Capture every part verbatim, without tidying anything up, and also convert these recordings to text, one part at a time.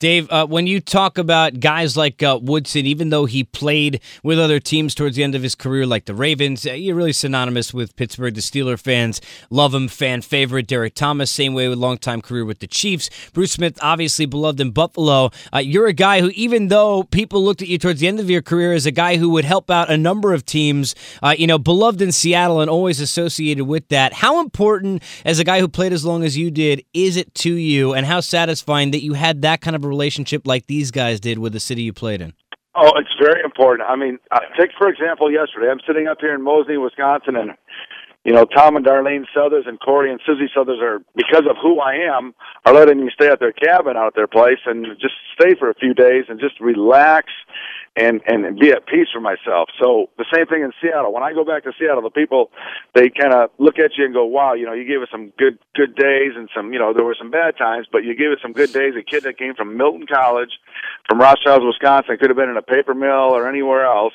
Dave, uh, when you talk about guys like uh, Woodson, even though he played with other teams towards the end of his career, like the Ravens, uh, you're really synonymous with Pittsburgh. The Steeler fans love him, fan favorite. Derek Thomas, same way with longtime career with the Chiefs. Bruce Smith, obviously beloved in Buffalo. Uh, you're a guy who, even though people looked at you towards the end of your career as a guy who would help out a number of teams, uh, you know, beloved in Seattle and always associated with that. How important, as a guy who played as long as you did, is it to you, and how satisfying that you had that kind of a relationship like these guys did with the city you played in? Oh, it's very important. I mean, uh, take, for example, yesterday. I'm sitting up here in Moseley, Wisconsin, and, you know, Tom and Darlene Southers and Corey and Susie Southers are, because of who I am, are letting me stay at their cabin out at their place and just stay for a few days and just relax and, and be at peace for myself. So the same thing in Seattle. When I go back to Seattle, the people, they kind of look at you and go, wow, you know, you gave us some good good days and some, you know, there were some bad times, but you gave us some good days. A kid that came from Milton College, from Rothschild, Wisconsin, could have been in a paper mill or anywhere else.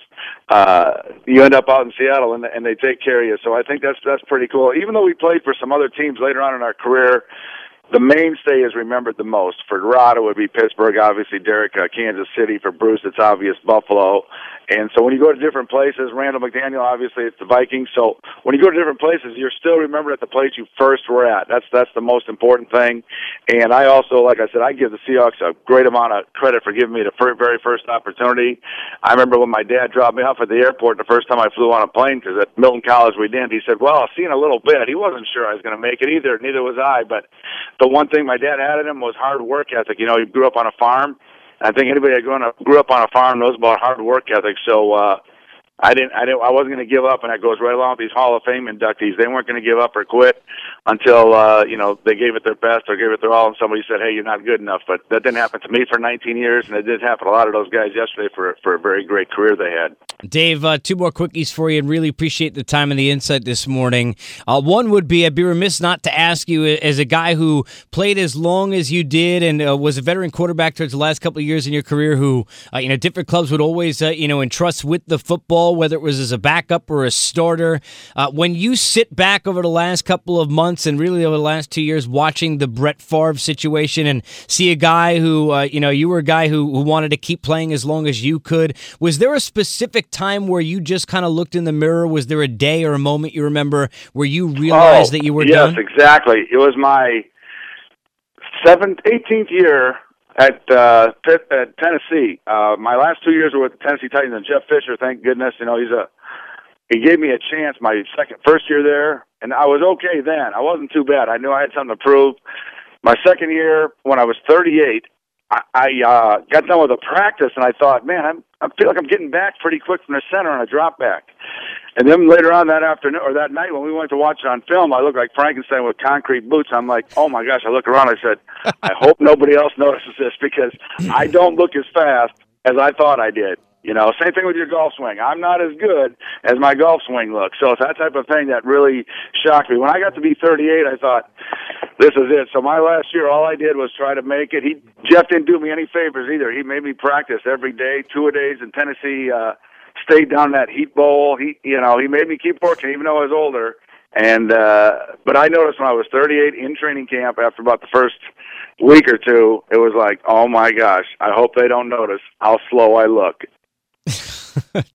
Uh, you end up out in Seattle, and, and they take care of you. So I think that's that's pretty cool. Even though we played for some other teams later on in our career, the mainstay is remembered the most. For Rod, it would be Pittsburgh, obviously. Derek, uh, Kansas City. For Bruce, it's obvious Buffalo. And so when you go to different places, Randall McDaniel, obviously, it's the Vikings. So when you go to different places, you're still remembered at the place you first were at. That's that's the most important thing. And I also, like I said, I give the Seahawks a great amount of credit for giving me the very first opportunity. I remember when my dad dropped me off at the airport the first time I flew on a plane, because at Milton College we didn't. He said, well, I've seen a little bit. He wasn't sure I was going to make it either. Neither was I. But the one thing my dad had in him was hard work ethic. You know, he grew up on a farm. I think anybody that grew up on a farm knows about hard work ethic. So uh, I didn't, I didn't, I wasn't going to give up, and that goes right along with these Hall of Fame inductees. They weren't going to give up or quit until uh, you know, they gave it their best or gave it their all, and somebody said, "Hey, you're not good enough." But that didn't happen to me for nineteen years, and it did happen to a lot of those guys yesterday for for a very great career they had. Dave, uh, two more quickies for you, and really appreciate the time and the insight this morning. Uh, one would be, I'd be remiss not to ask you, as a guy who played as long as you did and uh, was a veteran quarterback towards the last couple of years in your career, who, uh, you know, different clubs would always, uh, you know, entrust with the football, whether it was as a backup or a starter. Uh, when you sit back over the last couple of months and really over the last two years watching the Brett Favre situation and see a guy who, uh, you know, you were a guy who, who wanted to keep playing as long as you could, was there a specific time where you just kind of looked in the mirror? Was there a day or a moment you remember where you realized oh, that you were yes, done? Yes, exactly. It was my seventh, eighteenth year at, uh, Pitt, at Tennessee. Uh, my last two years were with the Tennessee Titans, and Jeff Fisher, thank goodness, you know, he's a he gave me a chance my second first year there, and I was okay then. I wasn't too bad. I knew I had something to prove. My second year, when I was thirty-eight, I, I uh, got done with a practice, and I thought, man, I'm, I feel like I'm getting back pretty quick from the center on a drop back. And then later on that afternoon, or that night when we went to watch it on film, I looked like Frankenstein with concrete boots. I'm like, oh my gosh, I look around, I said, I hope nobody else notices this, because I don't look as fast as I thought I did. You know, same thing with your golf swing. I'm not as good as my golf swing looks. So it's that type of thing that really shocked me. When I got to be thirty-eight, I thought, this is it. So my last year, all I did was try to make it. He Jeff didn't do me any favors either. He made me practice every day, two a days in Tennessee. Uh, stayed down that heat bowl. He, you know, he made me keep working, even though I was older. And uh, but I noticed when I was thirty-eight in training camp, after about the first week or two, it was like, oh my gosh, I hope they don't notice how slow I look.